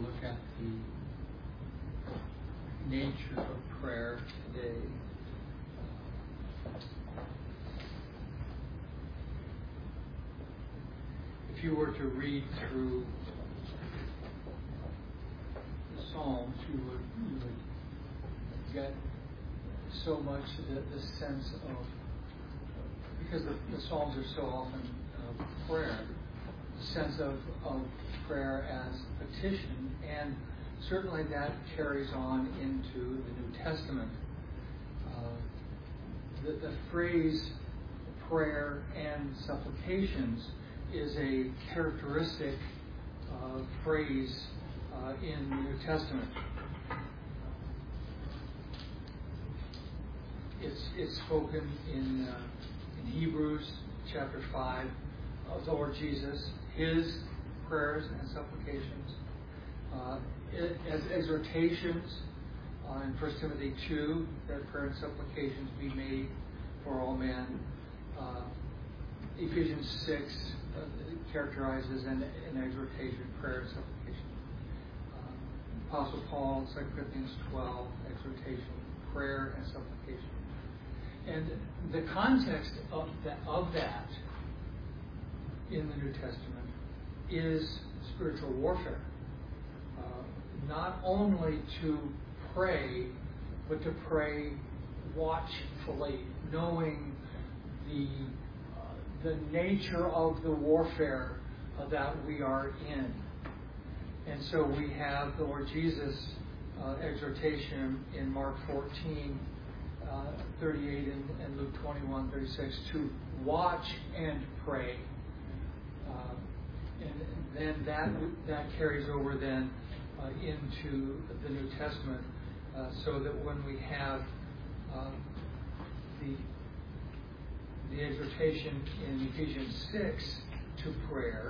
look at the nature of prayer today. If you were to read through the Psalms, you would get so much the sense of, because the Psalms are so often prayer, the sense of prayer as petition, and certainly that carries on into the New Testament. The phrase prayer and supplications is a characteristic phrase in the New Testament. It's spoken in Hebrews chapter 5 of the Lord Jesus, His prayers and supplications. As exhortations in 1 Timothy 2, that prayer and supplications be made for all men. Ephesians 6 characterizes an exhortation, prayer and supplication. Apostle Paul, 2 Corinthians 12, exhortation, prayer and supplication. And the context of that in the New Testament is spiritual warfare. Not only to pray, but to pray watchfully, knowing the nature of the warfare that we are in. And so we have the Lord Jesus' exhortation in Mark 14, 38 and Luke 21, 36, to watch and pray. And then that carries over then into the New Testament, so that when we have the exhortation in Ephesians 6 to prayer,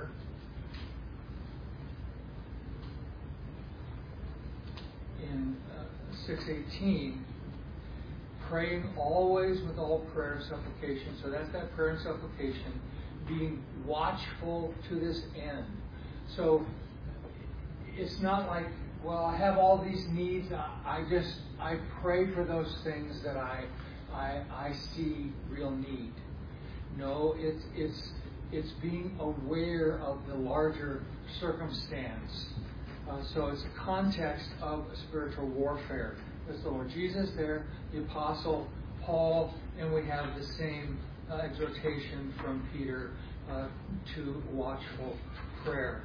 in 6:18, praying always with all prayer and supplication. So that's that prayer and supplication, being watchful to this end. So it's not like, well, I have all these needs. I pray for those things that I see real need. No, it's being aware of the larger circumstance. So it's a context of spiritual warfare. There's the Lord Jesus there, the Apostle Paul, and we have the same exhortation from Peter to watchful prayer.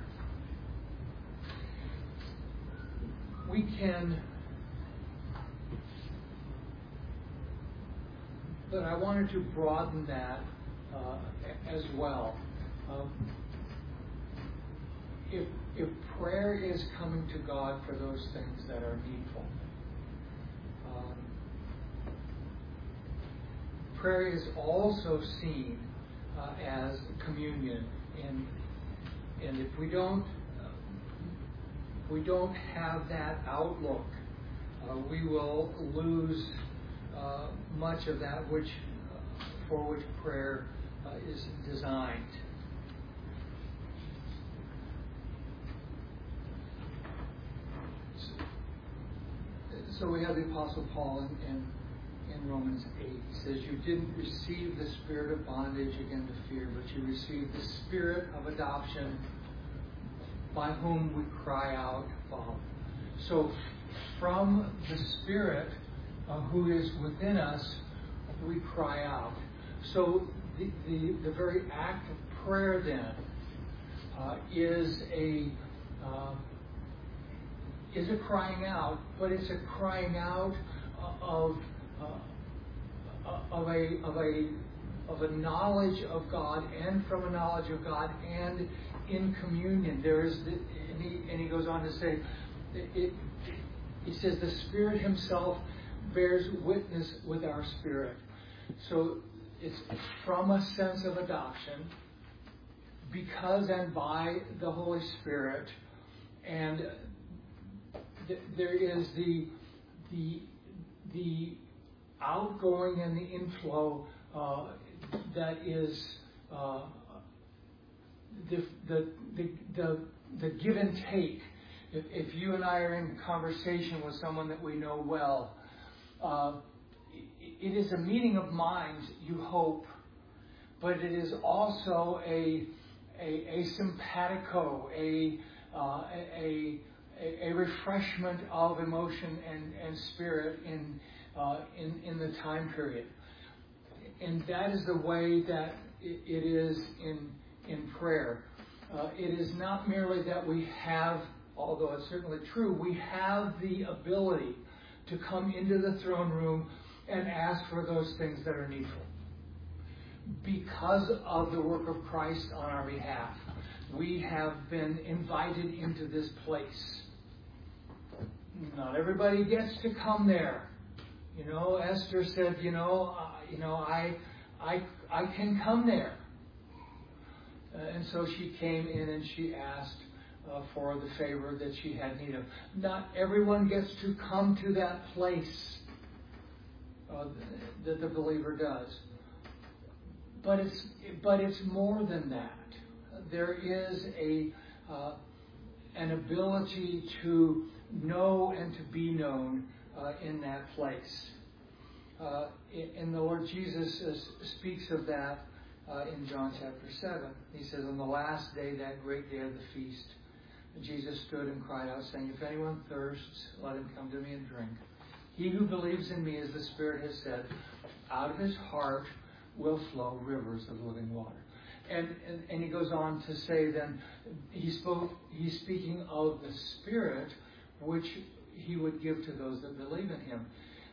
We can, but I wanted to broaden that as well. If prayer is coming to God for those things that are needful, prayer is also seen as communion, and if we don't have that outlook, we will lose much of that for which prayer is designed. So we have the Apostle Paul in Romans 8. He says, you didn't receive the spirit of bondage again to fear, but you received the spirit of adoption, by whom we cry out, Father. So from the Spirit who is within us, we cry out. So the very act of prayer then is a crying out, but it's a crying out of a knowledge of God, and from a knowledge of God, and in communion. And he goes on to say, he says the Spirit Himself bears witness with our spirit. So it's from a sense of adoption, because and by the Holy Spirit, and there is the outgoing and the inflow that is the give and take If you and I are in conversation with someone that we know well, it is a meeting of minds, you hope, but it is also a simpatico, a refreshment of emotion and spirit in the time period. And that is the way that it is in prayer. It is not merely that we have, although it's certainly true, we have the ability to come into the throne room and ask for those things that are needful. Because of the work of Christ on our behalf, we have been invited into this place. Not everybody gets to come there. Esther said, I can come there. And so she came in and she asked for the favor that she had need of. Not everyone gets to come to that place that the believer does. But it's more than that. There is an ability to know and to be known in that place. And the Lord Jesus speaks of that in John chapter 7. He says, on the last day, that great day of the feast, Jesus stood and cried out, saying, if anyone thirsts, let him come to me and drink. He who believes in me, as the Spirit has said, out of his heart will flow rivers of living water. And he goes on to say then, he's speaking of the Spirit which he would give to those that believe in him.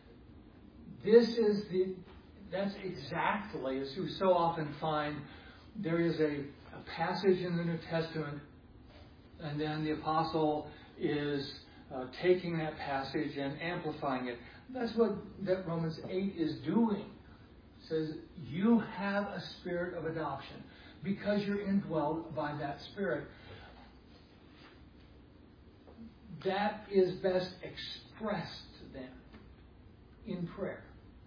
That's exactly, as you so often find, there is a passage in the New Testament, and then the apostle is taking that passage and amplifying it. That's what that Romans 8 is doing. It says, you have a spirit of adoption because you're indwelled by that Spirit. That is best expressed then in prayer.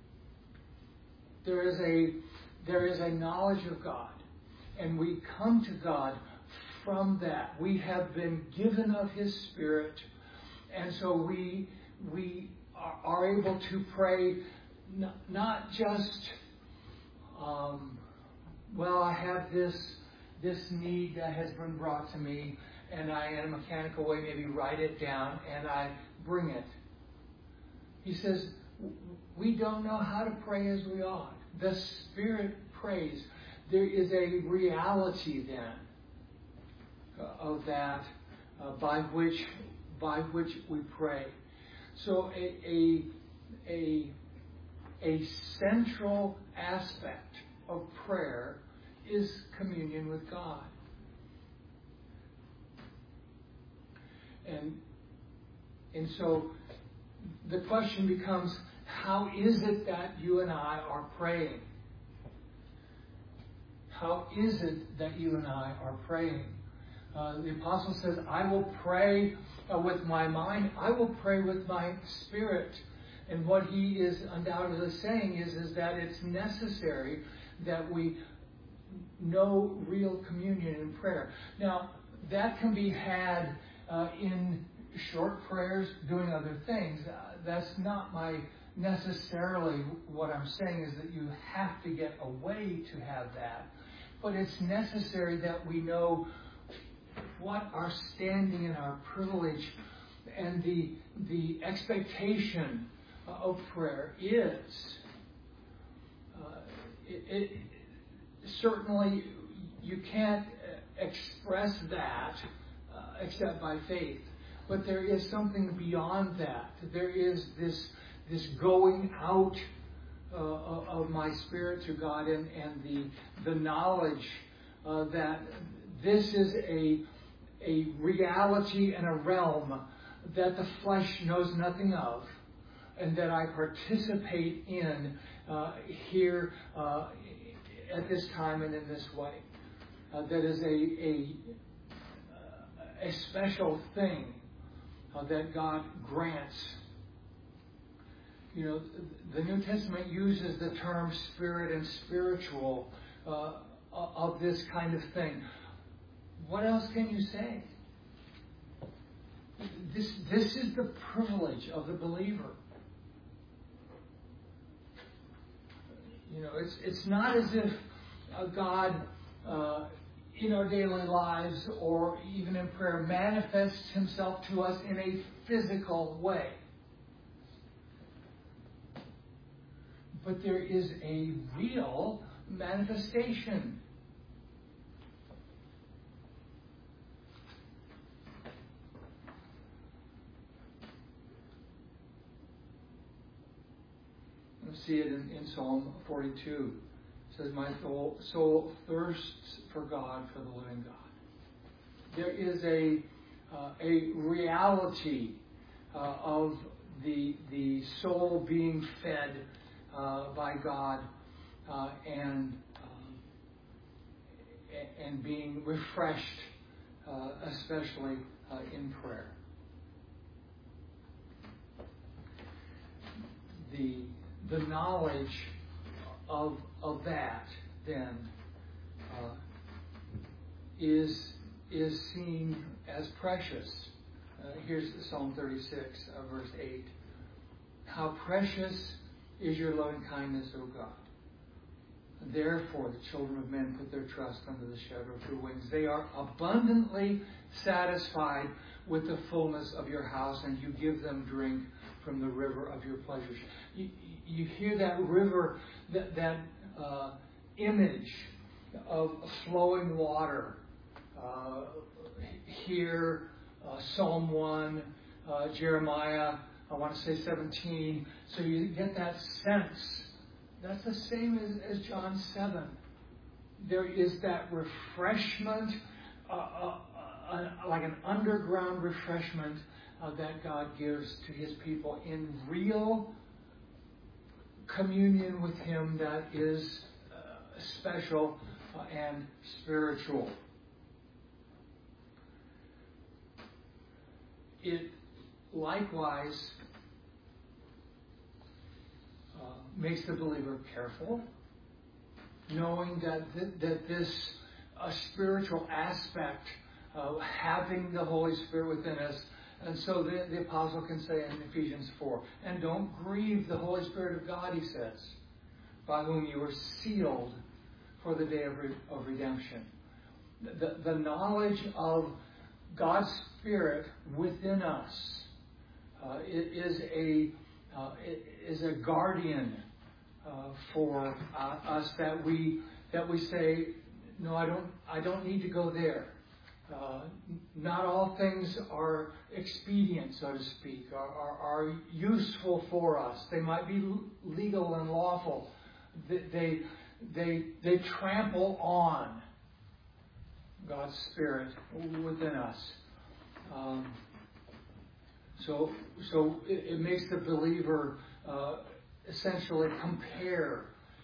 There is a knowledge of God, and we come to God from that. We have been given of His Spirit, and so we are able to pray not just, I have this need that has been brought to me, and I, in a mechanical way, maybe write it down and I bring it. He says, we don't know how to pray as we ought. The Spirit prays. There is a reality then of that by which we pray. So a central aspect of prayer is communion with God. And so the question becomes, how is it that you and I are praying? How is it that you and I are praying? The apostle says, I will pray with my mind. I will pray with my spirit. And what he is undoubtedly saying is that it's necessary that we know real communion in prayer. Now, that can be had in short prayers, doing other things. That's not necessarily what I'm saying is that you have to get a way to have that. But it's necessary that we know what our standing and our privilege and the expectation of prayer is. Certainly, you can't express that except by faith. But there is something beyond that. There is this going out of my spirit to God and the knowledge that this is a reality and a realm that the flesh knows nothing of, and that I participate in here at this time and in this way. That is a special thing that God grants. You know, the New Testament uses the term spirit and spiritual of this kind of thing. What else can you say? This is the privilege of the believer. It's not as if God, in our daily lives or even in prayer, manifests himself to us in a physical way. But there is a real manifestation. You see it in Psalm 42. It says, "My soul thirsts for God, for the living God." There is a reality of the soul being fed by God and being refreshed, especially in prayer. The knowledge of that then is seen as precious. Here's Psalm 36, verse 8. "How precious is your loving kindness, O God. Therefore the children of men put their trust under the shadow of your wings. They are abundantly satisfied with the fullness of your house, and you give them drink from the river of your pleasures." You hear that river, that image of flowing water. Here, Psalm 1, Jeremiah, I want to say 17. So you get that sense. That's the same as John 7. There is that refreshment, like an underground refreshment that God gives to his people in real communion with him that is special and spiritual. It likewise makes the believer careful, knowing that this spiritual aspect of having the Holy Spirit within us. And so the apostle can say in Ephesians 4, "And don't grieve the Holy Spirit of God," he says, "by whom you were sealed for the day of redemption." The knowledge of God's Spirit within us is a guardian for us that we say, "No, I don't need to go there." Not all things are expedient, so to speak, are useful for us. They might be legal and lawful. They trample on God's Spirit within us. So it makes the believer essentially compare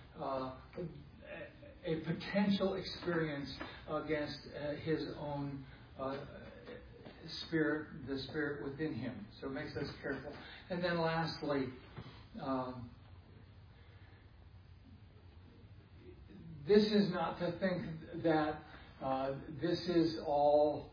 a potential experience against his own spirit, the Spirit within him. So it makes us careful. And then lastly, this is not to think that this is all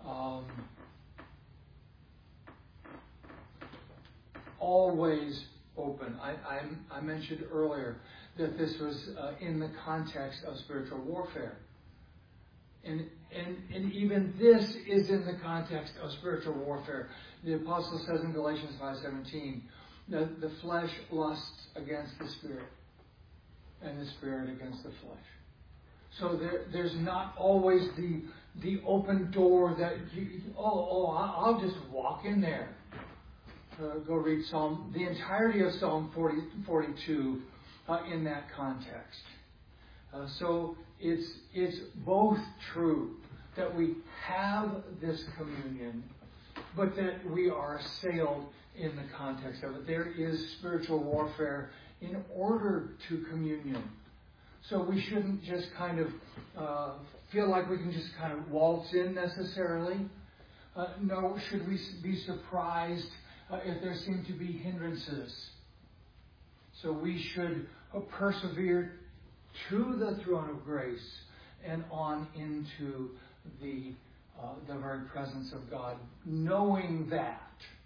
always open. I mentioned earlier that this was in the context of spiritual warfare. And even this is in the context of spiritual warfare. The apostle says in Galatians 5:17, that the flesh lusts against the Spirit, and the Spirit against the flesh. So there's not always the open door that I'll just walk in there. Go read the entirety of Psalm 42 in that context. So it's both true that we have this communion, but that we are assailed in the context of it. There is spiritual warfare in order to communion. So we shouldn't just kind of feel like we can just kind of waltz in necessarily. Nor should we be surprised if there seem to be hindrances. So we should persevere to the throne of grace and on into the the very presence of God, knowing that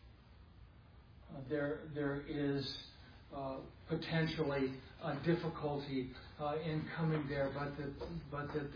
there is potentially difficulty in coming there, but that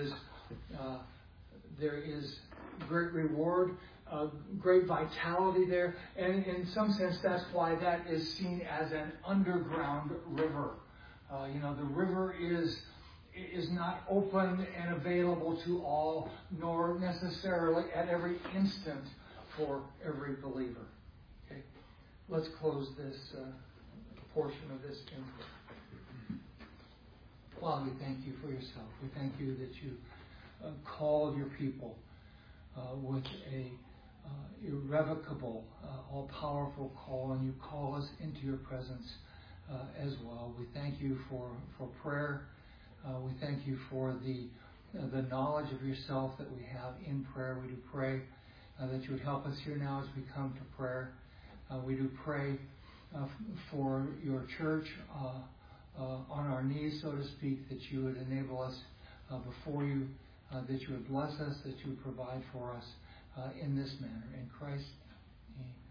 there is great reward, great vitality there, and in some sense that's why that is seen as an underground river. The river is not open and available to all, nor necessarily at every instant for every believer. Okay, let's close this portion of this input. Father, we thank you for yourself. We thank you that you called your people with a irrevocable, all-powerful call, and you call us into your presence as well. We thank you for prayer. We thank you for the knowledge of yourself that we have in prayer. We do pray that you would help us here now as we come to prayer. We do pray for your church on our knees, so to speak, that you would enable us before you, that you would bless us, that you would provide for us in this manner. In Christ's name.